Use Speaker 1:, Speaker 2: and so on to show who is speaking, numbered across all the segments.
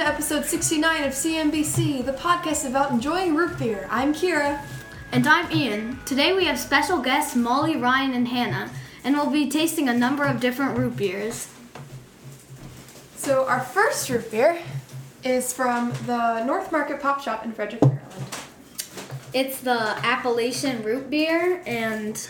Speaker 1: to episode 69 of CNBC, the podcast about enjoying root beer. I'm Kira.
Speaker 2: And I'm Ian. Today we have special guests Molly, Ryan, and Hannah, and we'll be tasting a number of different root beers.
Speaker 1: So our first root beer is from the North Market Pop Shop in Frederick, Maryland.
Speaker 2: It's the Appalachian root beer, and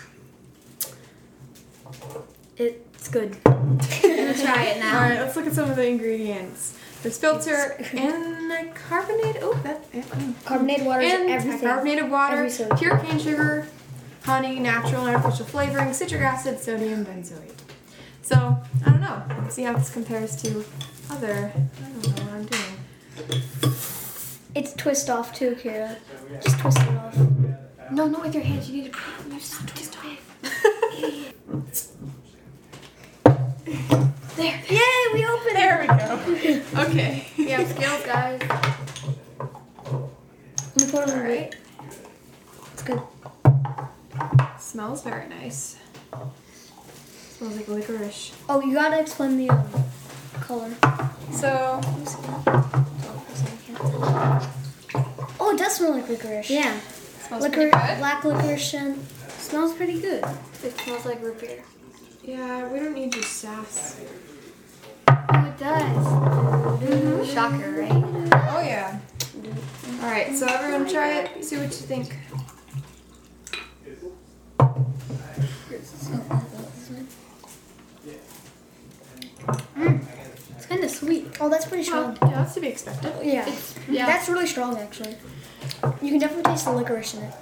Speaker 2: it's good. I'm gonna try it now.
Speaker 1: Alright, let's look at some of the ingredients. There's filter and carbonated.
Speaker 3: Carbonated water is
Speaker 1: and
Speaker 3: everything.
Speaker 1: carbonated water,
Speaker 3: Every soda.
Speaker 1: pure cane sugar, honey, natural and artificial flavoring, citric acid, sodium benzoate. So I don't know. Let's see how this compares to other. I don't know what I'm doing.
Speaker 3: It's twist off too, Kira. Just twist it off.
Speaker 1: No, not with your hands. You need to twist off.
Speaker 3: There. Yay, we opened
Speaker 1: There we go. Okay.
Speaker 2: We have skills, guys.
Speaker 3: Let me put it on the
Speaker 1: Alright.
Speaker 3: It's good.
Speaker 1: Smells very nice. Smells like licorice.
Speaker 3: Oh, you gotta explain the color.
Speaker 1: So,
Speaker 3: Oh, it does smell like licorice.
Speaker 2: Yeah,
Speaker 1: smells pretty good.
Speaker 3: Black licorice scent.
Speaker 2: smells pretty good. It smells like root beer.
Speaker 1: Yeah, we don't need your sass.
Speaker 2: Oh, it does. Shocker, right?
Speaker 1: Oh yeah. Alright, so everyone try it. See what you think.
Speaker 2: It's kind of sweet.
Speaker 3: Oh, that's pretty
Speaker 1: Well,
Speaker 3: strong.
Speaker 1: yeah, that's to be expected.
Speaker 3: Yeah.
Speaker 2: Yeah.
Speaker 3: That's really strong, actually. You can definitely taste the licorice in it.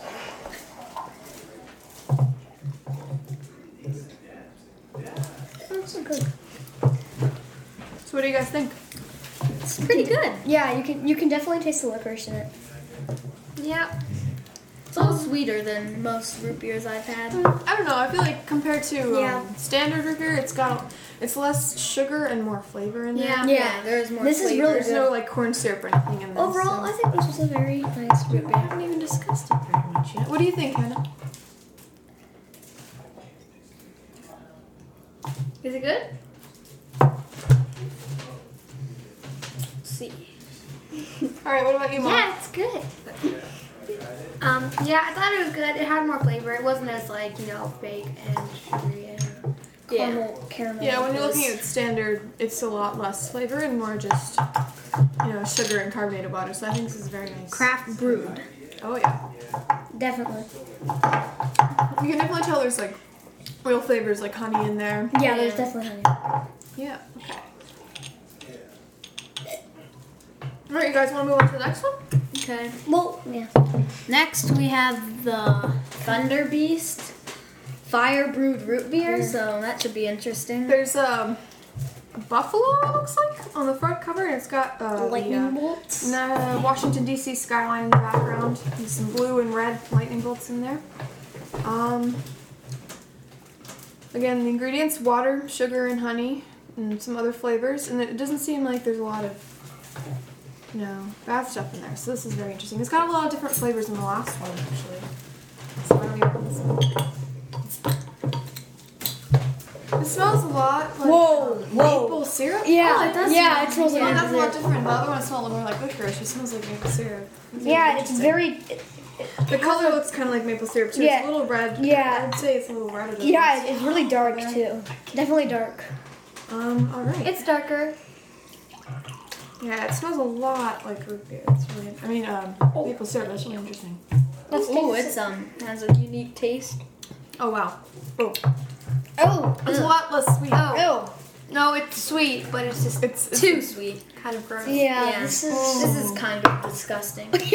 Speaker 3: That's so good.
Speaker 1: So what do you guys think?
Speaker 2: It's pretty good.
Speaker 3: Yeah, you can definitely taste the licorice in it.
Speaker 2: Yeah. It's a little sweeter than most root beers I've had.
Speaker 1: I don't know. I feel like compared to
Speaker 3: Yeah.
Speaker 1: standard root beer, it's less sugar and more flavor in there.
Speaker 2: Yeah, there's more
Speaker 3: This is
Speaker 2: flavor.
Speaker 3: really
Speaker 1: There's
Speaker 3: good.
Speaker 1: no like corn syrup or anything in this.
Speaker 3: Overall, I think this was a very nice root
Speaker 1: we
Speaker 3: beer.
Speaker 1: haven't even discussed it very much yet. What do you think, Hannah?
Speaker 2: Is it good? See.
Speaker 1: All right. What about you, Mom?
Speaker 2: Yeah, it's good. Yeah, I thought it was good. It had more flavor. It wasn't as big and sugary.
Speaker 3: Caramel.
Speaker 1: Yeah, when you're looking at standard, it's a lot less flavor and more just sugar and carbonated water. So I think this is very nice.
Speaker 2: Craft brewed.
Speaker 1: Oh yeah.
Speaker 3: Definitely.
Speaker 1: You can definitely tell there's like real flavors like honey in there.
Speaker 3: Yeah, there's definitely honey.
Speaker 1: Yeah. Okay. All right, you guys want to move on to the next one?
Speaker 2: Okay.
Speaker 3: Well, yeah.
Speaker 2: Next, we have the Thunder Beast Fire Brewed Root Beer, so that should be interesting.
Speaker 1: There's a buffalo, it looks like, on the front cover, and it's got
Speaker 3: Lightning bolts.
Speaker 1: Washington D.C. skyline in the background, and some blue and red lightning bolts in there. Again, the ingredients: water, sugar, and honey, and some other flavors. And it doesn't seem like there's a lot of bad stuff in there. So this is very interesting. It's got a lot of different flavors than the last one, actually. So why don't we open this one? It smells a lot like maple syrup.
Speaker 3: Yeah,
Speaker 2: Oh, it does
Speaker 3: yeah,
Speaker 2: smell-
Speaker 3: it smells
Speaker 1: Well,
Speaker 3: like
Speaker 1: that's a lot
Speaker 3: maple syrup.
Speaker 1: different. The other one smells more like licorice. It smells like maple syrup.
Speaker 3: Yeah, it's very.
Speaker 1: The color looks kind of like maple syrup too.
Speaker 3: Yeah.
Speaker 1: It's a little red.
Speaker 3: Yeah.
Speaker 1: I'd say it's a little redder. Than
Speaker 3: Yeah,
Speaker 1: this.
Speaker 3: it's really dark too. Definitely dark.
Speaker 1: All right.
Speaker 2: It's darker.
Speaker 1: Yeah, it smells a lot like root beer. It's really, maple syrup. That's really interesting.
Speaker 2: Oh, it's has a unique taste.
Speaker 1: Oh wow. Oh,
Speaker 3: Oh.
Speaker 1: it's a lot less sweet.
Speaker 3: Oh.
Speaker 2: No, it's sweet, but it's just
Speaker 1: It's
Speaker 2: too sweet. Kind of gross.
Speaker 3: Yeah, this is.
Speaker 2: This is kind of disgusting.
Speaker 1: This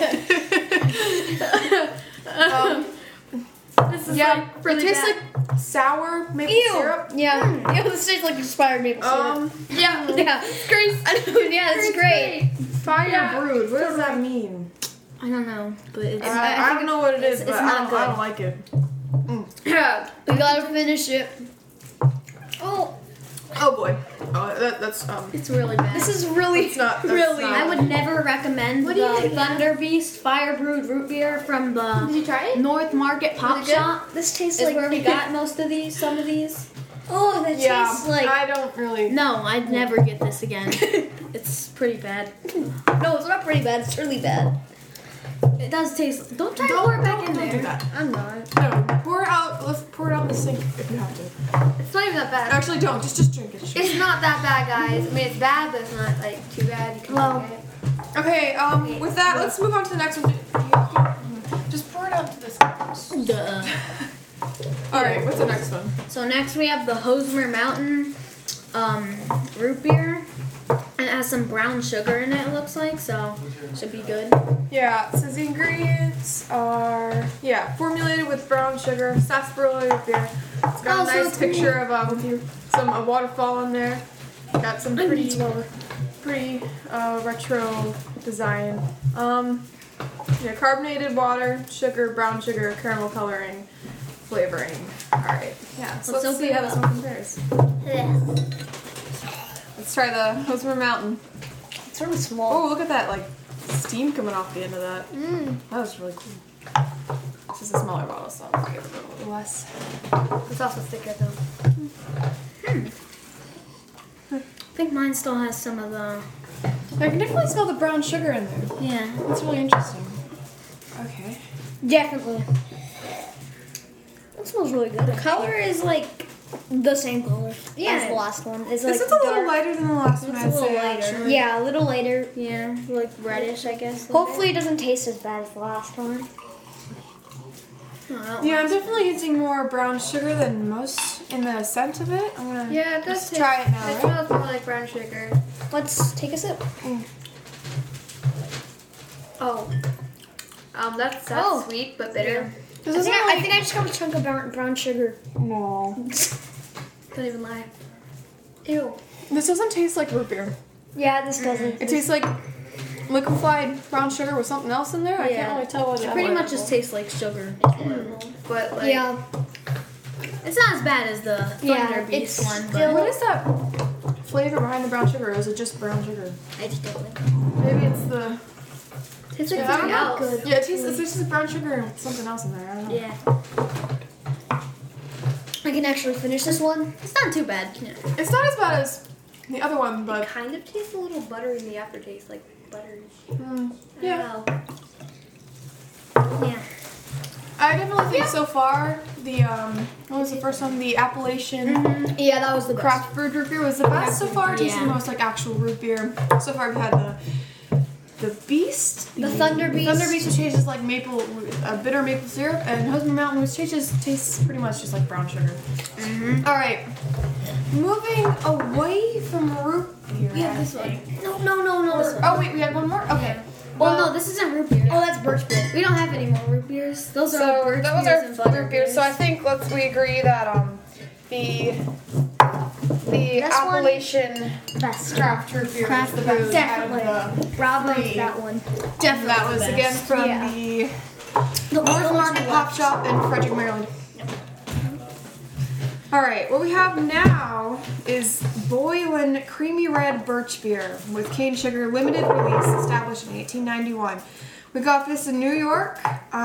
Speaker 1: is
Speaker 2: Yeah,
Speaker 1: like
Speaker 2: really
Speaker 1: it tastes
Speaker 2: bad.
Speaker 1: like sour maple
Speaker 3: Ew.
Speaker 1: syrup.
Speaker 3: Yeah. Yeah, this tastes like expired maple syrup.
Speaker 2: Yeah.
Speaker 3: Yeah.
Speaker 2: It's great.
Speaker 3: Yeah, it's great.
Speaker 1: Fire brewed. What does that mean?
Speaker 2: I don't know, but it's
Speaker 1: I don't know what it is,
Speaker 2: it's
Speaker 1: but
Speaker 2: not
Speaker 1: I don't like it.
Speaker 2: yeah.
Speaker 3: We gotta finish it. Oh,
Speaker 1: Oh boy. Oh, that's
Speaker 2: It's really bad.
Speaker 3: this is really,
Speaker 1: That's not- that's
Speaker 3: really.
Speaker 1: not-
Speaker 2: I would never recommend
Speaker 3: What do you
Speaker 2: the
Speaker 3: think?
Speaker 2: Thunder Beast Fire Brewed Root Beer from the
Speaker 3: Did you try it?
Speaker 2: North Market Pop
Speaker 3: Was it good?
Speaker 2: Shop.
Speaker 3: This tastes
Speaker 2: Is
Speaker 3: like
Speaker 2: where we got some of these.
Speaker 3: Oh, that
Speaker 1: Yeah,
Speaker 3: tastes like.
Speaker 1: I don't really.
Speaker 2: No, I'd never get this again. It's pretty bad.
Speaker 3: No, it's not pretty bad. It's really bad.
Speaker 2: It does taste. Don't try to pour it back in
Speaker 1: don't
Speaker 2: there.
Speaker 1: do that.
Speaker 2: I'm not.
Speaker 1: No, pour it out. Let's pour it out in the sink if you have to.
Speaker 4: It's not even that bad.
Speaker 1: Actually, don't. Just drink it.
Speaker 4: It's not that bad, guys. I mean, it's bad, but it's not like too bad. You can
Speaker 3: Well,
Speaker 4: drink it.
Speaker 1: Okay. With that, let's move on to the next one. Just pour it out to this.
Speaker 2: Duh.
Speaker 1: All right. What's the next one?
Speaker 2: So next we have the Hosmer Mountain root beer. And it has some brown sugar in it, it looks like, so should be good.
Speaker 1: Yeah, it says the ingredients are formulated with brown sugar, sarsaparilla root beer. It's got
Speaker 3: Oh,
Speaker 1: a
Speaker 3: so
Speaker 1: nice
Speaker 3: it's
Speaker 1: picture of a waterfall in there. Got some pretty retro design. Carbonated water, sugar, brown sugar, caramel coloring, flavoring. All right. Yeah. So
Speaker 2: Let's
Speaker 1: let's
Speaker 2: open
Speaker 1: see
Speaker 2: it
Speaker 1: how this
Speaker 2: up.
Speaker 1: one compares. Let's try the Hosmer Mountain.
Speaker 3: it's really small.
Speaker 1: Oh, look at that, like, steam coming off the end of that. That was really cool. This is a smaller bottle, so I'll give it a little less.
Speaker 4: It's also thicker though.
Speaker 2: I think mine still has some of the.
Speaker 1: I can definitely smell the brown sugar in there.
Speaker 2: Yeah.
Speaker 1: That's really interesting. Okay.
Speaker 3: Definitely. That smells really good. The color is like the same color as the last one. It's like
Speaker 1: This is a little
Speaker 3: dark.
Speaker 1: lighter than the last one,
Speaker 2: It's
Speaker 1: I'd
Speaker 2: a little
Speaker 1: say,
Speaker 2: lighter.
Speaker 1: actually.
Speaker 3: Yeah, a little lighter.
Speaker 2: Yeah, like reddish, I guess.
Speaker 3: Hopefully, it doesn't taste as bad as the last one.
Speaker 1: Yeah, I'm definitely using more brown sugar than most in the scent of it. I'm gonna
Speaker 4: Yeah, it does
Speaker 1: just
Speaker 4: taste.
Speaker 1: try it now,
Speaker 4: It
Speaker 1: right?
Speaker 4: smells more like brown sugar.
Speaker 3: Let's take a sip.
Speaker 4: Oh. That's
Speaker 3: Oh.
Speaker 4: sweet but bitter.
Speaker 1: This
Speaker 3: I
Speaker 1: isn't
Speaker 3: think,
Speaker 1: like...
Speaker 3: I think I just got a chunk of brown sugar.
Speaker 1: No.
Speaker 4: Don't even lie. Ew.
Speaker 1: This doesn't taste like root beer.
Speaker 3: Yeah, this doesn't.
Speaker 1: It tastes like liquefied brown sugar with something else in there. I
Speaker 2: Yeah.
Speaker 1: can't really tell what it is.
Speaker 2: Pretty much just tastes like sugar.
Speaker 4: But like.
Speaker 3: Yeah.
Speaker 2: It's not as bad as the
Speaker 3: Yeah,
Speaker 2: Thunder Beast
Speaker 3: it's
Speaker 2: one,
Speaker 3: still-
Speaker 2: but
Speaker 1: What is that flavor behind the brown sugar? Or is it just brown sugar?
Speaker 3: I just don't like it.
Speaker 1: Maybe it's the...
Speaker 4: Tastes like
Speaker 1: Yeah, I
Speaker 4: something
Speaker 1: don't know.
Speaker 4: else.
Speaker 3: Good.
Speaker 1: Yeah, it tastes like brown sugar and something else in there. I don't know.
Speaker 2: yeah,
Speaker 3: I can actually finish this one.
Speaker 2: it's not too bad. Yeah.
Speaker 1: It's not as bad as the other one, but...
Speaker 4: It kind of tastes a little buttery in the aftertaste, like buttery.
Speaker 1: Yeah.
Speaker 2: Yeah.
Speaker 1: I definitely think so far the what was the first one? The Appalachian
Speaker 3: Yeah, that was the best.
Speaker 1: craft brewed root beer was the best so far. It tastes
Speaker 2: Yeah.
Speaker 1: the most like actual root beer. So far we've had the Beast,
Speaker 3: The Thunder Beast.
Speaker 1: Thunder Beast, which tastes like bitter maple syrup, and Hosmer Mountain, which tastes pretty much just like brown sugar. All right, moving away from root beer.
Speaker 2: Yeah,
Speaker 1: I
Speaker 2: this
Speaker 1: think.
Speaker 2: one.
Speaker 3: No. This one.
Speaker 1: Oh wait, we had one more. Okay.
Speaker 2: Well, no, this isn't root beer.
Speaker 3: Oh, that's birch beer.
Speaker 2: We don't have any more root beers. Those are
Speaker 1: So
Speaker 2: all birch
Speaker 1: that was
Speaker 2: beers and
Speaker 1: our
Speaker 2: butter
Speaker 1: root beer.
Speaker 2: beers.
Speaker 1: So I think we agree that the
Speaker 3: This one-
Speaker 1: Appalachian
Speaker 3: Best.
Speaker 1: craft root beer
Speaker 2: Craft
Speaker 1: is the best
Speaker 2: brewed.
Speaker 3: Definitely.
Speaker 1: out of the
Speaker 3: Bravo
Speaker 1: three.
Speaker 3: that one.
Speaker 2: definitely
Speaker 1: That was
Speaker 2: the best.
Speaker 1: again from
Speaker 3: Yeah.
Speaker 1: the North Market Pop Shop in Frederick, Maryland. All right, what we have now is Boylan Creamy Red Birch Beer with cane sugar, limited release, established in 1891. We got this in New York.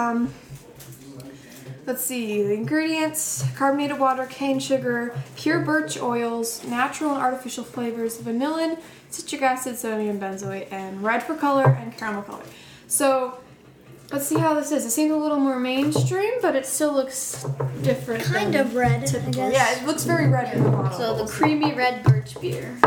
Speaker 1: Let's see, the ingredients: carbonated water, cane sugar, pure birch oils, natural and artificial flavors, vanillin, citric acid, sodium benzoate, and red for color and caramel color. So let's see how this is. It seems a little more mainstream, but it still looks different.
Speaker 3: Kind
Speaker 1: than
Speaker 3: of red, I
Speaker 1: typical.
Speaker 3: guess.
Speaker 1: Yeah, it looks very red in the bottle.
Speaker 2: So the creamy red birch beer.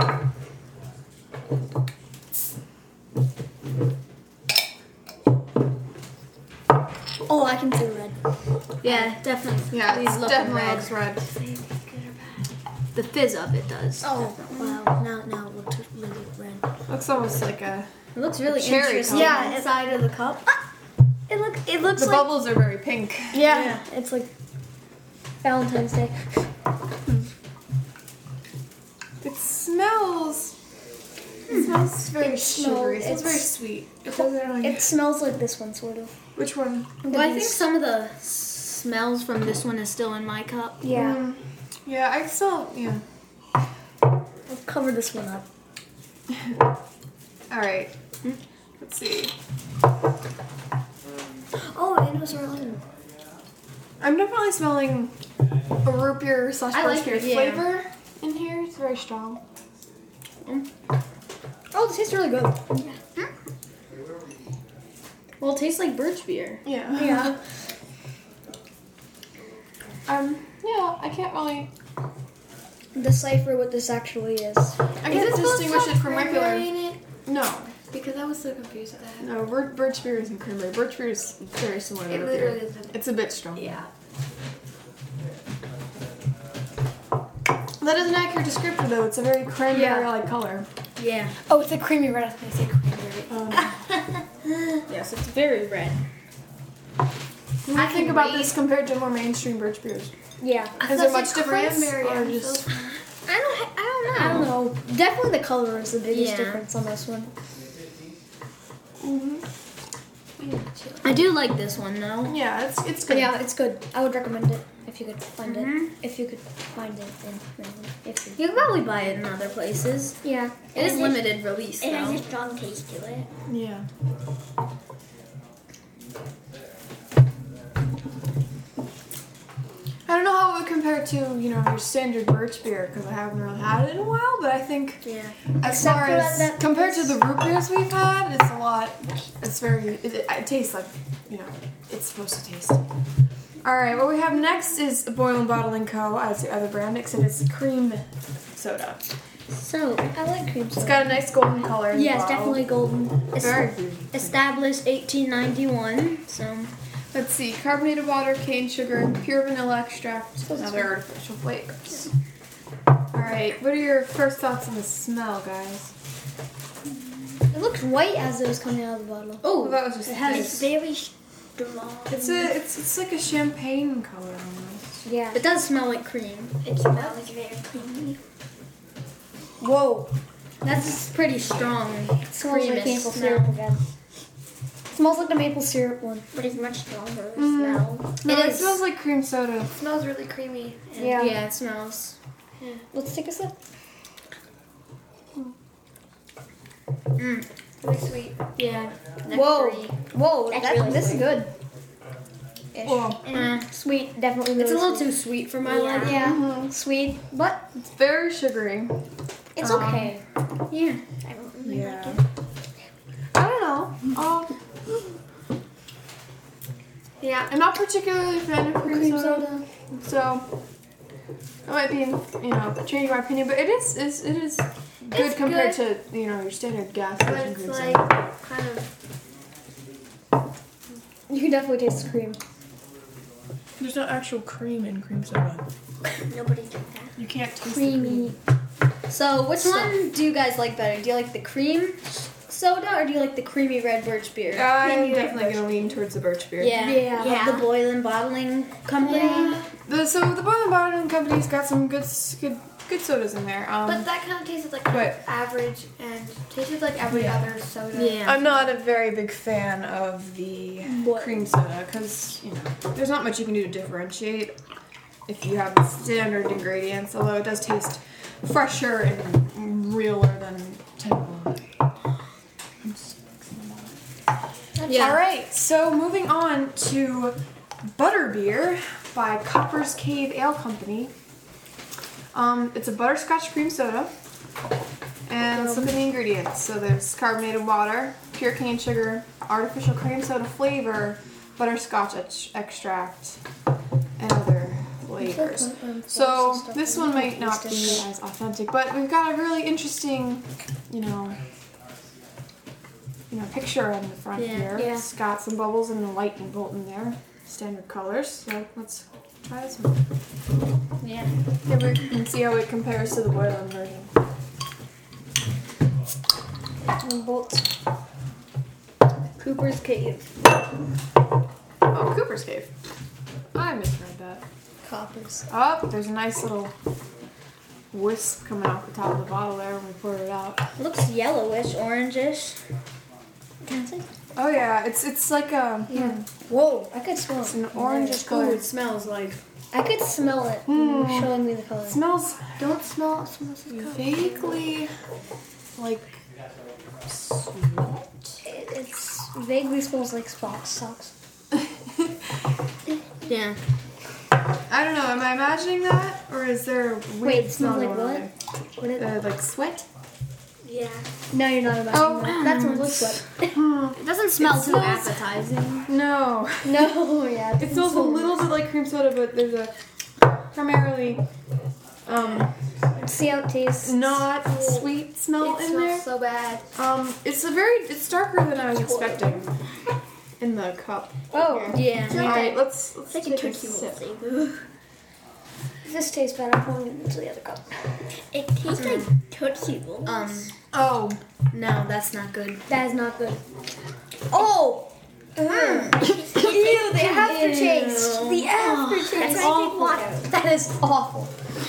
Speaker 3: Oh, I can see red.
Speaker 2: Yeah, definitely.
Speaker 1: yeah,
Speaker 2: These
Speaker 1: it
Speaker 2: look
Speaker 1: definitely
Speaker 2: red.
Speaker 1: looks red.
Speaker 2: The fizz of it does.
Speaker 3: Oh, wow. Now it looks really red.
Speaker 1: Looks almost like a.
Speaker 2: It looks really
Speaker 1: Cherry
Speaker 2: interesting.
Speaker 1: color.
Speaker 3: Yeah,
Speaker 2: inside of the cup.
Speaker 3: It looks
Speaker 1: The
Speaker 3: like
Speaker 1: bubbles are very pink.
Speaker 3: yeah, it's like Valentine's Day.
Speaker 1: It smells. It smells very sugary. It smells very sweet. It doesn't really.
Speaker 3: It smells like this one, sort of.
Speaker 1: Which one?
Speaker 2: Well, I think some of the smells from this one is still in my cup.
Speaker 3: Yeah.
Speaker 1: Yeah, I still. Yeah.
Speaker 3: I'll cover this one up.
Speaker 1: All right. Let's see.
Speaker 3: Oh, and it was our own.
Speaker 1: I'm definitely smelling a root beer /
Speaker 2: I like
Speaker 1: beer
Speaker 2: it, yeah.
Speaker 1: flavor in here. It's very strong.
Speaker 3: Oh, this tastes really good.
Speaker 2: Well, it tastes like birch beer.
Speaker 1: Yeah.
Speaker 3: Yeah.
Speaker 1: Yeah, I can't really.
Speaker 3: Decipher what this actually is.
Speaker 1: I can't distinguish it from regular.
Speaker 4: in it?
Speaker 1: No,
Speaker 4: Because I was so confused with that.
Speaker 1: no. Birch beer isn't cranberry. Birch beer is very similar to
Speaker 4: It
Speaker 1: root
Speaker 4: literally
Speaker 1: beer.
Speaker 4: isn't.
Speaker 1: It's a bit strong.
Speaker 4: Yeah.
Speaker 1: That is an accurate descriptor, though. It's a very cranberry-like color.
Speaker 2: Yeah.
Speaker 3: Oh, it's a creamy red. I was gonna say cranberry.
Speaker 2: Yes, it's very red.
Speaker 1: What do you think about this compared to more mainstream birch beers?
Speaker 3: Yeah.
Speaker 1: Is there much difference?
Speaker 4: Cranberry.
Speaker 1: Or
Speaker 4: I'm
Speaker 1: just...
Speaker 4: so-
Speaker 3: I don't know. Definitely the color is the biggest
Speaker 2: Yeah.
Speaker 3: difference on this one.
Speaker 2: I do like this one though.
Speaker 1: Yeah, it's
Speaker 3: But
Speaker 1: good.
Speaker 3: yeah, it's good. I would recommend it if you could find it. If you could find it in Maryland. If you.
Speaker 2: You can probably buy it in other places.
Speaker 3: Yeah.
Speaker 2: It is limited release
Speaker 3: It has
Speaker 2: though.
Speaker 3: a strong taste to it.
Speaker 1: Yeah. I don't know how it would compare to, your standard birch beer, because I haven't really had it in a while, but I think
Speaker 2: Yeah.
Speaker 1: as
Speaker 3: Except
Speaker 1: far
Speaker 3: for
Speaker 1: as,
Speaker 3: that
Speaker 1: compared to the root beers we've had, it's a lot, it tastes like, it's supposed to taste. Alright, what we have next is Boyle and Bottling Co. as the other brand, except it's cream soda.
Speaker 2: So
Speaker 3: I like cream
Speaker 1: It's
Speaker 3: soda.
Speaker 1: got a nice golden color in the
Speaker 3: Yeah, it's
Speaker 1: bottle.
Speaker 3: definitely golden.
Speaker 1: Very good.
Speaker 2: established 1891. So
Speaker 1: Let's see, carbonated water, cane sugar, pure vanilla extract, and other artificial flavors. Alright, what are your first thoughts on the smell, guys?
Speaker 3: It looks white as it was coming out of the bottle.
Speaker 1: Oh, that was just
Speaker 3: It has
Speaker 1: this.
Speaker 3: very strong.
Speaker 1: It's like a champagne color almost.
Speaker 3: Yeah.
Speaker 2: it does smell like cream.
Speaker 3: It smells very creamy.
Speaker 1: Whoa.
Speaker 2: That's pretty strong.
Speaker 3: It smells like
Speaker 2: creamy
Speaker 3: maple
Speaker 2: smell.
Speaker 3: syrup again. It smells like the maple syrup one.
Speaker 4: But it's much stronger
Speaker 1: No,
Speaker 2: It
Speaker 1: it
Speaker 2: is.
Speaker 1: smells like cream soda.
Speaker 4: It smells really creamy. And
Speaker 3: Yeah.
Speaker 2: Yeah, it smells.
Speaker 3: Let's take a sip.
Speaker 4: really sweet.
Speaker 2: Yeah.
Speaker 3: Whoa.
Speaker 2: Nectary.
Speaker 3: Whoa,
Speaker 4: That's really
Speaker 3: this is
Speaker 4: sweet.
Speaker 3: good.
Speaker 1: Whoa.
Speaker 3: Sweet, definitely really
Speaker 2: It's a little
Speaker 3: sweet.
Speaker 2: too sweet for my liking.
Speaker 3: Yeah, sweet, but
Speaker 1: It's very sugary.
Speaker 3: it's
Speaker 1: Um,
Speaker 3: okay.
Speaker 2: Yeah.
Speaker 3: I don't really
Speaker 1: Yeah.
Speaker 3: like it.
Speaker 1: I don't know.
Speaker 4: Yeah.
Speaker 1: I'm not particularly a fan of cream soda, so I might be, changing my opinion. But it is good
Speaker 4: It's
Speaker 1: compared to your standard gas
Speaker 4: But
Speaker 1: station
Speaker 4: it's
Speaker 1: cream
Speaker 4: like
Speaker 1: soda.
Speaker 4: kind of.
Speaker 3: You can definitely taste the cream.
Speaker 1: There's no actual cream in cream soda.
Speaker 4: Nobody did that.
Speaker 1: You can't taste
Speaker 3: Creamy.
Speaker 2: So, which one do you guys like better? Do you like the cream soda or do you like the creamy red birch beer?
Speaker 1: I'm definitely gonna lean towards the birch beer.
Speaker 2: Yeah.
Speaker 3: Yeah.
Speaker 2: The Boylan Bottling Company.
Speaker 3: Yeah.
Speaker 1: So the Boyle and Bottling Company's got some good sodas in there.
Speaker 4: But that kind of tasted like
Speaker 1: But-
Speaker 4: average and tasted like every other soda.
Speaker 2: Yeah.
Speaker 1: I'm not a very big fan of the
Speaker 3: What?
Speaker 1: cream soda because there's not much you can do to differentiate if you have the standard ingredients. Although it does taste fresher and realer than typical.
Speaker 2: Yeah.
Speaker 1: All right, so moving on to Butterbeer by Copper's Cave Ale Company. It's a butterscotch cream soda. And let's look at the ingredients. So there's carbonated water, pure cane sugar, artificial cream soda flavor, butterscotch extract, and other flavors. So this one might not be as authentic, but we've got a really interesting, picture on the front
Speaker 2: Yeah.
Speaker 1: here.
Speaker 3: Yeah.
Speaker 1: It's got some bubbles and a lightning bolt in there. Standard colors. So let's try this one.
Speaker 2: Yeah.
Speaker 1: Yeah, we can see how it compares to the Boylan version.
Speaker 3: Bolts.
Speaker 2: Cooper's Cave.
Speaker 1: Oh, Cooper's Cave. I misread that.
Speaker 3: Coppers.
Speaker 1: Oh, there's a nice little wisp coming off the top of the bottle there when we poured it out.
Speaker 2: Looks yellowish, orangish.
Speaker 3: Can I say?
Speaker 1: Oh yeah, it's like a
Speaker 3: Whoa, I could smell
Speaker 1: it's
Speaker 3: it.
Speaker 1: an orangish
Speaker 2: Ooh,
Speaker 1: color.
Speaker 2: it smells like.
Speaker 3: I could smell it. when you were showing me the color.
Speaker 1: It smells
Speaker 4: Don't smell. It smells like
Speaker 1: vaguely like sweet.
Speaker 3: It's vaguely smells like Spock's socks.
Speaker 2: Yeah.
Speaker 1: I don't know. Am I imagining that, or is there a weird
Speaker 3: Wait, it smells
Speaker 1: smell
Speaker 3: like
Speaker 1: going
Speaker 3: what?
Speaker 1: on there? Like sweat?
Speaker 4: Yeah.
Speaker 3: No, you're not about
Speaker 1: Oh,
Speaker 3: that smells like sweat.
Speaker 2: It doesn't smell
Speaker 1: It
Speaker 2: too
Speaker 1: smells-
Speaker 2: appetizing.
Speaker 1: No.
Speaker 3: No, yeah.
Speaker 1: It smells a little bit like cream soda, but there's a primarily
Speaker 3: See how it tastes.
Speaker 1: not sweet smell
Speaker 4: It
Speaker 1: in there.
Speaker 4: smells so bad.
Speaker 1: It's darker than I was expecting in the cup.
Speaker 3: Oh,
Speaker 2: Yeah.
Speaker 1: All right, let's
Speaker 4: Like a
Speaker 1: take a
Speaker 4: Tootsie Roll
Speaker 1: sip.
Speaker 4: flavor.
Speaker 3: this tastes bad. I'm pouring it into the other cup.
Speaker 4: It tastes like Tootsie Rolls.
Speaker 1: Oh,
Speaker 2: No, that's not good.
Speaker 3: That is not good. Oh! Ew, the aftertaste. The aftertaste.
Speaker 4: That's
Speaker 3: That's
Speaker 4: awful.
Speaker 3: awful. That is awful.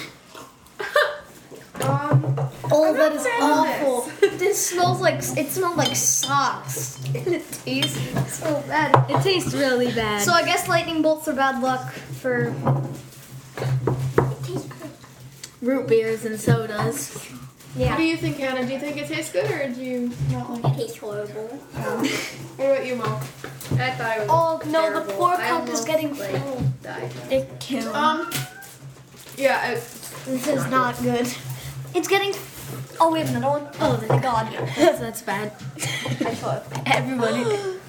Speaker 1: Oh,
Speaker 3: that is awful. This smells like, it smells like socks. It tastes so bad.
Speaker 2: It tastes really bad.
Speaker 3: So I guess lightning bolts are bad luck for.
Speaker 2: root beers and sodas.
Speaker 1: What do you think, Hannah? Do you think it tastes good, or do you not like it?
Speaker 4: It tastes horrible.
Speaker 1: What about you, Mo?
Speaker 4: I thought it was
Speaker 3: Oh no, the
Speaker 4: terrible.
Speaker 3: poor
Speaker 4: I
Speaker 3: cup is
Speaker 4: almost,
Speaker 3: getting
Speaker 4: like,
Speaker 3: full.
Speaker 4: died.
Speaker 3: It killed.
Speaker 1: Yeah,
Speaker 3: This is not good. It's getting. Oh, we have another one. Oh, thank God.
Speaker 2: That's bad.
Speaker 3: Everybody.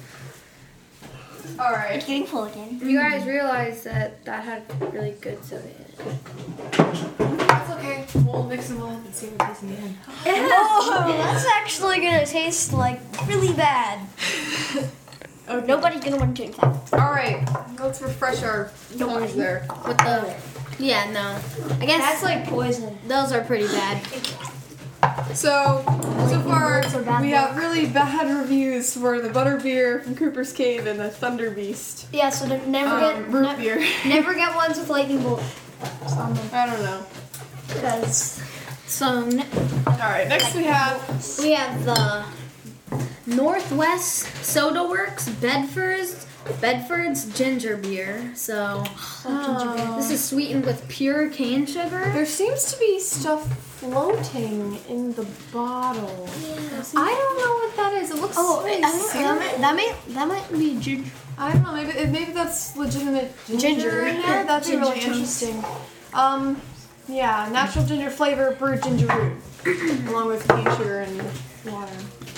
Speaker 1: all right.
Speaker 3: It's getting full again.
Speaker 4: You guys realize that had really good soda in it.
Speaker 1: That's okay. We'll mix them all up and see what tastes in the end.
Speaker 3: Oh, that's actually gonna taste like really bad.
Speaker 1: Okay.
Speaker 3: Nobody's gonna want to drink that.
Speaker 1: All right, let's refresh our tongues there.
Speaker 2: With the yeah, no. I guess
Speaker 3: That's like poison.
Speaker 2: those are pretty bad.
Speaker 1: So far
Speaker 3: bolts are bad
Speaker 1: we
Speaker 3: luck.
Speaker 1: have really bad reviews for the Butterbeer from Cooper's Cave and the Thunder Beast.
Speaker 3: Yeah, so never
Speaker 1: Root beer.
Speaker 3: never get ones with lightning bolt on them
Speaker 1: I don't know.
Speaker 3: because
Speaker 2: So
Speaker 1: All right, next we have
Speaker 2: we have the Northwest Soda Works Bedford's ginger beer. So this is sweetened with pure cane sugar.
Speaker 1: there seems to be stuff floating in the bottle. I don't know what that is. It looks like syrup.
Speaker 3: that might be ginger.
Speaker 1: I don't know. Maybe that's legitimate ginger in there. That'd be really
Speaker 3: Ginger
Speaker 1: interesting. Yeah, natural ginger flavor, brewed ginger root, along with cane sugar and water.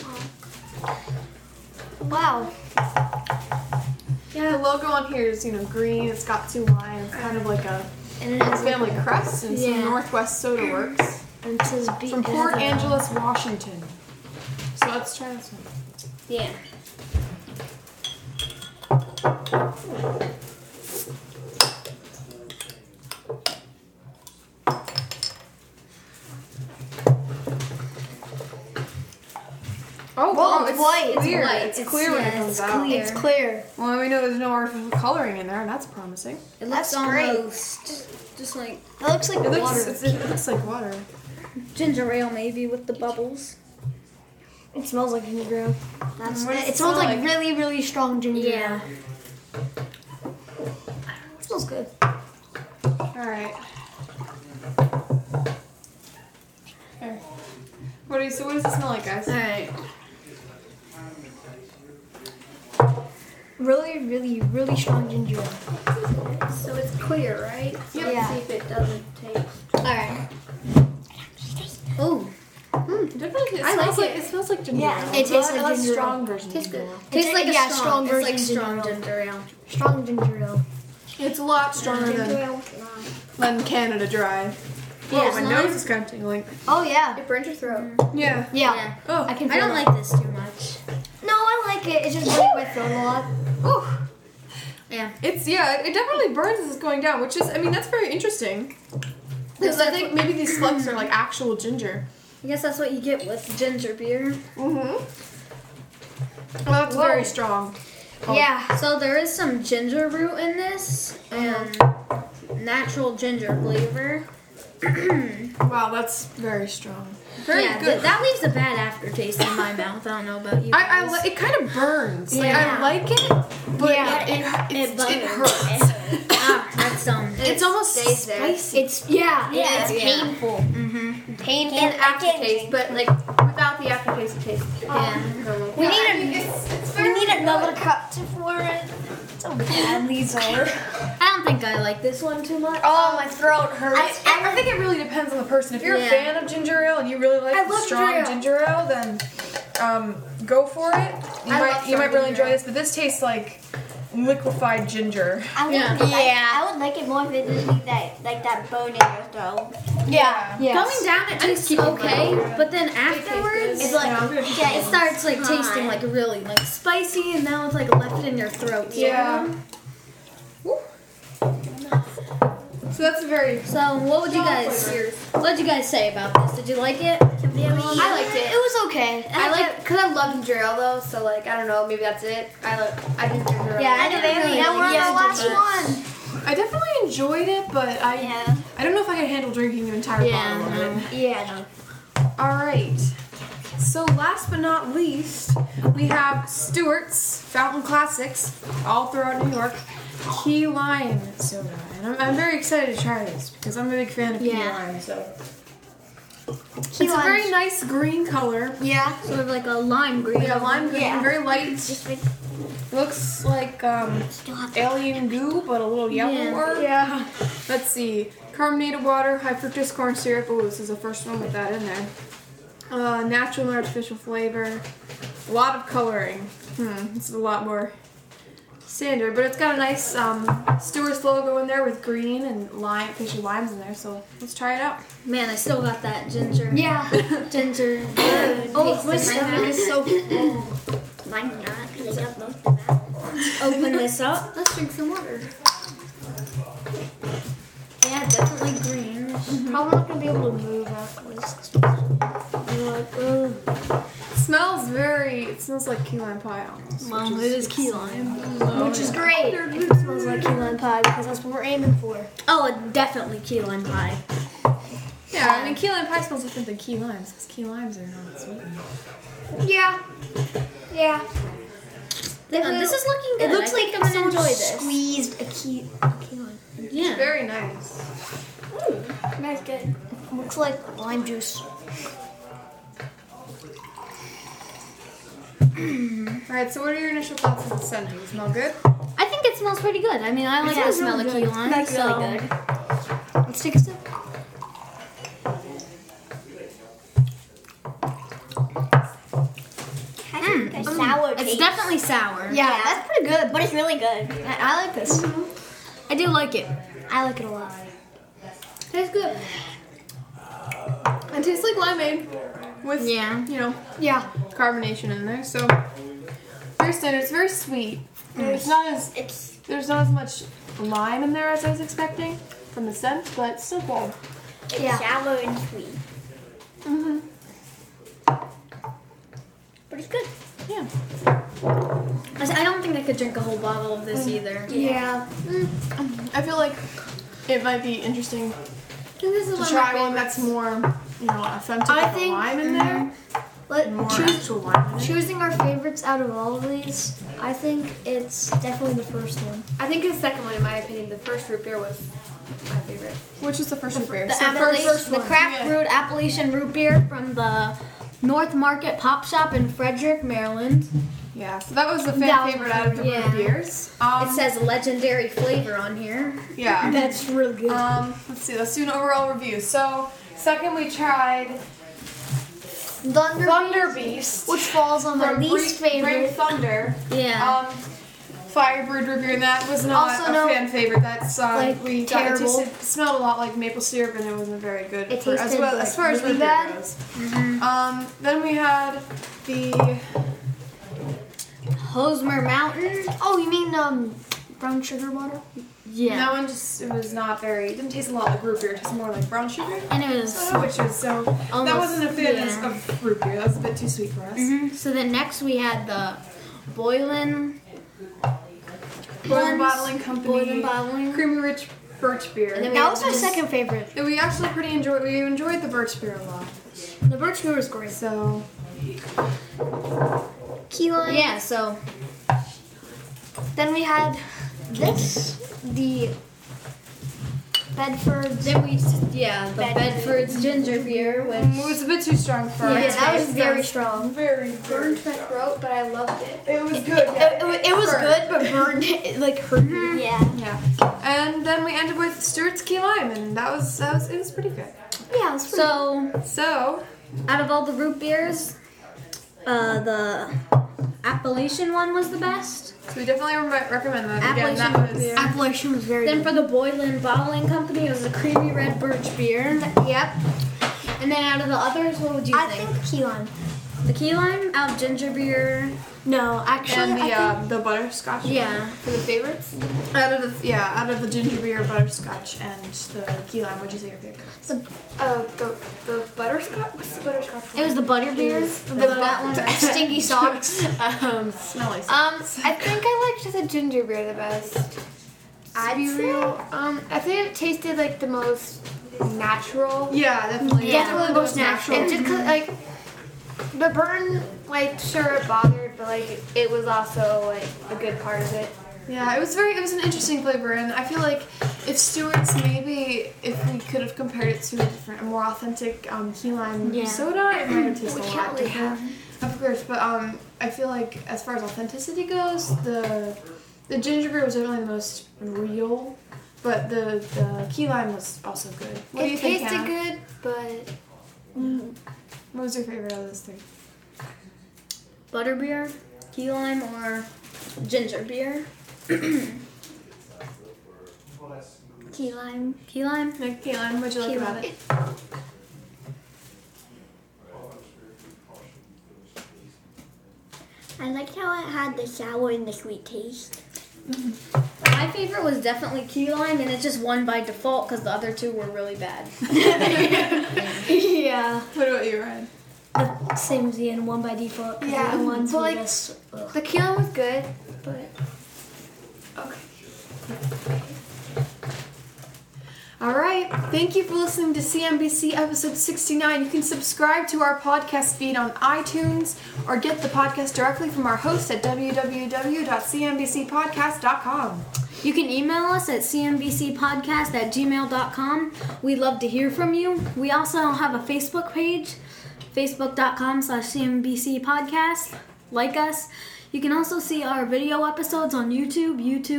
Speaker 3: Wow.
Speaker 1: Yeah, the logo on here is green. It's got 2 lines, kind of like a
Speaker 3: And it has
Speaker 1: family crest, and some
Speaker 2: Yeah.
Speaker 1: Northwest Soda Works
Speaker 3: and it says
Speaker 1: from Port Angeles, Washington. So let's try this one.
Speaker 2: Yeah.
Speaker 1: Oh,
Speaker 3: Whoa, it's white. It's
Speaker 1: Clear.
Speaker 2: white.
Speaker 1: It's
Speaker 2: It's-
Speaker 1: clear when it
Speaker 2: yeah,
Speaker 1: comes
Speaker 2: it's
Speaker 1: out.
Speaker 2: clear.
Speaker 3: It's clear.
Speaker 1: Well, we know there's no artificial coloring in there, and that's promising.
Speaker 2: It
Speaker 3: That's
Speaker 2: looks
Speaker 3: great.
Speaker 2: almost just like
Speaker 3: That looks like
Speaker 1: It
Speaker 3: water.
Speaker 1: looks like water.
Speaker 2: ginger ale maybe with the bubbles.
Speaker 3: It smells like ginger ale.
Speaker 1: What does
Speaker 3: It
Speaker 1: it
Speaker 3: smells
Speaker 1: smell
Speaker 3: like
Speaker 1: like?
Speaker 3: really, really strong ginger
Speaker 2: Yeah.
Speaker 3: ale. It smells good.
Speaker 1: All right. Here. What does it smell like, guys?
Speaker 2: Alright.
Speaker 3: Really, really, really strong ginger ale.
Speaker 4: So it's clear, right?
Speaker 1: Yep.
Speaker 3: Yeah.
Speaker 4: See if it doesn't taste.
Speaker 3: Alright.
Speaker 2: Oh.
Speaker 1: Definitely,
Speaker 4: I like it.
Speaker 1: It smells like ginger
Speaker 3: Yeah,
Speaker 1: ale.
Speaker 3: it tastes
Speaker 1: I
Speaker 3: like ginger
Speaker 1: strong
Speaker 3: ale.
Speaker 1: version.
Speaker 4: Tastes
Speaker 1: of ginger
Speaker 4: good.
Speaker 1: ale.
Speaker 2: Tastes like a
Speaker 3: yeah,
Speaker 2: strong.
Speaker 3: strong
Speaker 2: It's like
Speaker 3: version
Speaker 2: strong
Speaker 3: ginger ale.
Speaker 2: ginger ale.
Speaker 3: Strong ginger ale.
Speaker 1: It's a lot stronger than Canada Dry.
Speaker 2: Yeah,
Speaker 1: Oh,
Speaker 2: it's
Speaker 1: my
Speaker 2: not-
Speaker 1: nose is kind of tingling.
Speaker 3: Oh yeah.
Speaker 4: It burns your throat.
Speaker 1: Yeah.
Speaker 3: Yeah.
Speaker 1: Oh,
Speaker 3: I can
Speaker 2: I
Speaker 3: feel
Speaker 2: don't
Speaker 3: it.
Speaker 2: like this too much.
Speaker 3: No, I like it. It's just burning my throat a lot.
Speaker 2: Yeah.
Speaker 1: it definitely burns as it's going down, which is, that's very interesting. Because I think maybe these flecks are like actual ginger.
Speaker 2: I guess that's what you get with ginger beer.
Speaker 1: Mm-hmm. Well, that's very strong. Oh.
Speaker 3: Yeah.
Speaker 2: So there is some ginger root in this and natural ginger flavor.
Speaker 1: Wow, that's very strong. Very
Speaker 2: yeah,
Speaker 1: good.
Speaker 2: that leaves a bad aftertaste in my mouth. I don't know about you guys.
Speaker 1: It kind of burns. Like,
Speaker 2: Yeah.
Speaker 1: I like it, but
Speaker 3: Yeah.
Speaker 1: it hurts.
Speaker 2: That's
Speaker 1: It's almost
Speaker 4: stays there.
Speaker 1: spicy.
Speaker 3: It's it's
Speaker 4: Yeah.
Speaker 3: painful.
Speaker 2: Mm-hmm.
Speaker 3: Painful.
Speaker 4: And aftertaste, but like without the aftertaste, it tastes
Speaker 2: Yeah.
Speaker 3: We need another cup to pour it. so bad these are.
Speaker 2: I don't think I like this one too much.
Speaker 3: Oh, my throat hurts.
Speaker 1: I think it really depends on the person. If you're
Speaker 2: Yeah.
Speaker 1: a fan of ginger ale and you really like
Speaker 3: I
Speaker 1: the
Speaker 3: love
Speaker 1: strong ginger ale, then go for it. You
Speaker 4: I love
Speaker 1: might
Speaker 4: strong
Speaker 1: really
Speaker 4: ginger
Speaker 1: enjoy
Speaker 4: ale.
Speaker 1: this, but this tastes like liquefied ginger.
Speaker 3: I would,
Speaker 2: Yeah.
Speaker 3: I would like it more if it didn't leave that bone in your throat.
Speaker 1: Yeah.
Speaker 2: Going down, it tastes okay, but then afterwards,
Speaker 3: It's like,
Speaker 2: it starts like tasting like really like spicy, and now it's like left in your throat.
Speaker 1: Yeah. So that's a very
Speaker 2: So what would you guys say about this? Did you like it?
Speaker 4: I liked it.
Speaker 3: It was okay.
Speaker 4: I like because I love ginger ale though, so like I don't know, maybe that's it. I think ginger ale.
Speaker 3: Yeah,
Speaker 2: didn't really
Speaker 3: now we're on
Speaker 2: like
Speaker 3: the last
Speaker 2: ginger
Speaker 3: one.
Speaker 1: I definitely enjoyed it, but I don't know if I could handle drinking an entire bottle of it.
Speaker 3: Yeah,
Speaker 1: Alright. So last but not least, we have Stewart's Fountain Classics, all throughout New York, key lime soda. And I'm very excited to try this because I'm a big fan of key
Speaker 2: Yeah.
Speaker 1: lime. So it's
Speaker 3: Key
Speaker 1: a very
Speaker 3: lime's-
Speaker 1: nice green color.
Speaker 3: Yeah.
Speaker 2: Sort of like a lime green.
Speaker 1: Yeah, lime green,
Speaker 3: Yeah.
Speaker 1: very light.
Speaker 3: Just like,
Speaker 1: Looks like
Speaker 3: still have
Speaker 1: alien goo, but a little yellower.
Speaker 3: Yeah.
Speaker 1: Let's see. Carbonated water, high fructose corn syrup. Oh, this is the first one with that in there. Natural and artificial flavor. A lot of coloring. This is a lot more standard, but it's got a nice Stewart's logo in there with green and lime, fishy limes in there. So let's try it out.
Speaker 2: Man, I still got that ginger.
Speaker 3: Yeah.
Speaker 2: Ginger.
Speaker 3: Oh, my
Speaker 2: taste
Speaker 3: stomach
Speaker 2: different.
Speaker 3: is so full. Mine's not, because I got most of that.
Speaker 2: Open this up.
Speaker 4: Let's drink some water.
Speaker 2: Yeah, definitely green.
Speaker 3: Probably not going to be able to move afterwards.
Speaker 1: It smells like key lime pie almost.
Speaker 2: Well, it is key lime.
Speaker 3: Which is great. It smells like key lime pie because that's what we're aiming for.
Speaker 2: Oh, definitely key lime pie.
Speaker 1: Yeah, I mean key lime pie smells different than key limes because key limes are not sweetened.
Speaker 3: Yeah. Yeah.
Speaker 2: This is looking good.
Speaker 3: It looks
Speaker 2: I think
Speaker 3: like
Speaker 2: I'm gonna
Speaker 3: someone
Speaker 2: enjoy this.
Speaker 3: squeezed a key lime.
Speaker 2: Yeah.
Speaker 1: Very nice.
Speaker 3: That's good. Looks like lime juice.
Speaker 1: Alright, so what are your initial thoughts of the scent? Does it smell good?
Speaker 2: I think it smells pretty good. I mean, I like
Speaker 3: Yeah,
Speaker 2: the
Speaker 3: it
Speaker 2: smell of
Speaker 3: smells
Speaker 2: key
Speaker 3: good.
Speaker 2: lime.
Speaker 3: That's
Speaker 2: so.
Speaker 3: really good. Let's take a sip. A sour
Speaker 2: It's
Speaker 3: taste.
Speaker 2: definitely sour.
Speaker 3: Yeah, that's pretty good, but it's really good. I like this.
Speaker 2: I do like it.
Speaker 3: I like it a lot.
Speaker 2: Tastes good.
Speaker 1: It tastes like limeade with,
Speaker 2: Yeah.
Speaker 3: Yeah.
Speaker 1: carbonation in there. So very standard. It's very sweet. There's not as much lime in there as I was expecting from the scent, but still good.
Speaker 3: It's sour and sweet.
Speaker 1: Mm-hmm.
Speaker 3: But it's good.
Speaker 1: Yeah.
Speaker 2: I don't think I could drink a whole bottle of this either.
Speaker 3: Yeah.
Speaker 1: I feel like it might be interesting
Speaker 2: I think this is
Speaker 1: to
Speaker 2: one
Speaker 1: try
Speaker 2: of my
Speaker 1: one that's more, authentic
Speaker 3: I
Speaker 1: with the
Speaker 3: think-
Speaker 1: lime in there.
Speaker 3: But
Speaker 1: More actual lime in it.
Speaker 3: choosing our favorites out of all of these, I think it's definitely the first one.
Speaker 4: I think the second one, in my opinion, the first root beer was my favorite.
Speaker 1: Which is the first root beer?
Speaker 2: The,
Speaker 1: So
Speaker 2: the craft brewed Appalachian root beer from the North Market Pop Shop in Frederick, Maryland.
Speaker 1: Yeah, so that was the
Speaker 3: That was
Speaker 1: favorite out of the
Speaker 2: yeah.
Speaker 1: root beers.
Speaker 2: It says legendary flavor on here.
Speaker 1: Yeah.
Speaker 3: That's really good.
Speaker 1: Let's see. Let's do an overall review. So, second we tried
Speaker 3: Thunder
Speaker 1: Beast,
Speaker 3: which falls on my
Speaker 1: from
Speaker 3: least
Speaker 1: Break
Speaker 3: favorite.
Speaker 1: Thunder.
Speaker 2: Yeah.
Speaker 1: Fire brewed root beer, and that was not
Speaker 3: Also
Speaker 1: a
Speaker 3: no-
Speaker 1: fan favorite. That's we got, it
Speaker 3: terrible.
Speaker 1: tasted, smelled a lot like maple syrup, and it wasn't very good.
Speaker 3: It
Speaker 1: as
Speaker 3: tasted,
Speaker 1: well
Speaker 3: like,
Speaker 1: as far as
Speaker 3: really
Speaker 1: root beer
Speaker 3: bad.
Speaker 1: goes. Then we had the
Speaker 2: Hosmer Mountain.
Speaker 3: Oh, you mean brown sugar water?
Speaker 2: Yeah.
Speaker 1: that one just it was not very. It didn't taste a lot like root beer. It tasted more like brown sugar.
Speaker 2: And it was.
Speaker 1: Which was so that
Speaker 2: Almost-
Speaker 1: wasn't a fan
Speaker 2: yeah.
Speaker 1: of root beer. That was a bit too sweet for us.
Speaker 2: So then next we had the Boylan
Speaker 1: Boylan Bottling Company.
Speaker 2: Boylan Bottling.
Speaker 1: Creamy rich birch beer.
Speaker 2: And then
Speaker 3: That was my
Speaker 2: just-
Speaker 3: second favorite.
Speaker 1: And we actually we enjoyed the birch beer a lot.
Speaker 3: The birch beer was great.
Speaker 1: So
Speaker 3: Key lime.
Speaker 2: Yeah, so
Speaker 3: Then we had this, the Bedford's.
Speaker 2: Then the Bedford's ginger beer,
Speaker 1: It
Speaker 2: which
Speaker 1: was a bit too strong for
Speaker 3: Yeah,
Speaker 1: our
Speaker 3: that was
Speaker 1: taste.
Speaker 3: very strong.
Speaker 1: Very
Speaker 4: Burned my throat, but I loved it.
Speaker 1: It was good. Yeah.
Speaker 3: It was good, but burned it like hurt me. Yeah.
Speaker 1: Yeah. And then we ended with Stewart's Key Lime, and it was pretty good.
Speaker 3: Yeah, it was pretty
Speaker 1: So,
Speaker 2: out of all the root beers, the Appalachian one was the best.
Speaker 1: so we definitely recommend that. Again,
Speaker 2: Appalachian
Speaker 1: that was
Speaker 2: beer.
Speaker 3: Appalachian was very
Speaker 2: Then
Speaker 3: good.
Speaker 2: for the Boylan Bottling Company, it was a creamy red birch beer.
Speaker 3: Yep.
Speaker 2: And then out of the others, what would you
Speaker 3: I
Speaker 2: think?
Speaker 3: think key lime.
Speaker 2: The key lime, out of ginger beer.
Speaker 3: No, actually,
Speaker 1: and
Speaker 3: I think
Speaker 1: the butterscotch.
Speaker 2: Yeah.
Speaker 1: For the favorites. Out of the ginger beer, butterscotch, and the key lime. What'd you say your favorite?
Speaker 4: The butterscotch. What's the butterscotch?
Speaker 2: It was the butter beer. That one.
Speaker 3: stinky socks.
Speaker 1: Smelly.
Speaker 4: I think I liked the ginger beer the best. To be real, I think it tasted like the most natural.
Speaker 1: Yeah, definitely.
Speaker 3: Yeah.
Speaker 1: Definitely
Speaker 3: the most natural.
Speaker 4: And just 'cause, like, the burn, like, sure it bothered, but like it was also like a good part of it.
Speaker 1: Yeah, it was an interesting flavor, and I feel like if Stewart's, maybe if we could have compared it to a more authentic key lime
Speaker 3: Yeah.
Speaker 1: soda, it might have tasted a
Speaker 3: can't
Speaker 1: lot
Speaker 3: really
Speaker 1: different. Of course, but I feel like as far as authenticity goes, the ginger beer was definitely the most real, but the key lime was also good. What do you
Speaker 4: It
Speaker 1: think,
Speaker 4: tasted
Speaker 1: Hannah?
Speaker 4: good, but
Speaker 1: What was your favorite of those three?
Speaker 2: Butter beer, key lime, or ginger beer.
Speaker 3: Key lime.
Speaker 2: Key lime.
Speaker 1: Nick, key lime, what'd you like
Speaker 3: Key
Speaker 1: about
Speaker 3: lime.
Speaker 1: it?
Speaker 3: I liked how it had the sour and the sweet taste.
Speaker 2: My favorite was definitely key lime, and it just won by default because the other two were really bad.
Speaker 3: Yeah.
Speaker 1: What about you, Ryan?
Speaker 3: The same as Ian, one by default. 'cause
Speaker 4: Yeah,
Speaker 3: the other ones
Speaker 4: but,
Speaker 3: were
Speaker 4: like,
Speaker 3: just, ugh.
Speaker 4: the key lime was good, but
Speaker 1: All right. Thank you for listening to CNBC episode 69. You can subscribe to our podcast feed on iTunes or get the podcast directly from our host at www.cnbcpodcast.com.
Speaker 2: You can email us at cnbcpodcast@gmail.com. We'd love to hear from you. We also have a Facebook page, facebook.com/cnbcpodcast. Like us. You can also see our video episodes on YouTube,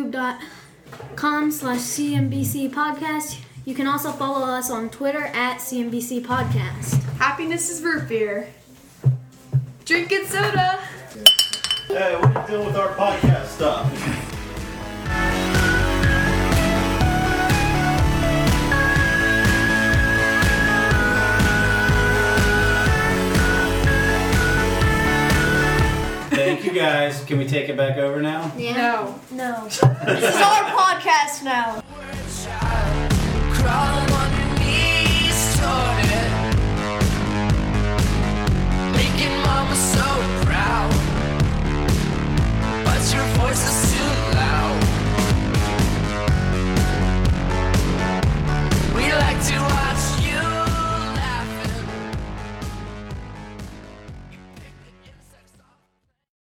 Speaker 2: youtube.com/cnbcpodcast. You can also follow us on Twitter at CNBC Podcast.
Speaker 1: Happiness is root beer. Drinking soda.
Speaker 5: Hey, what are you doing with our podcast stuff? Thank you guys. Can we take it back over now?
Speaker 1: No.
Speaker 3: No. This is our podcast now.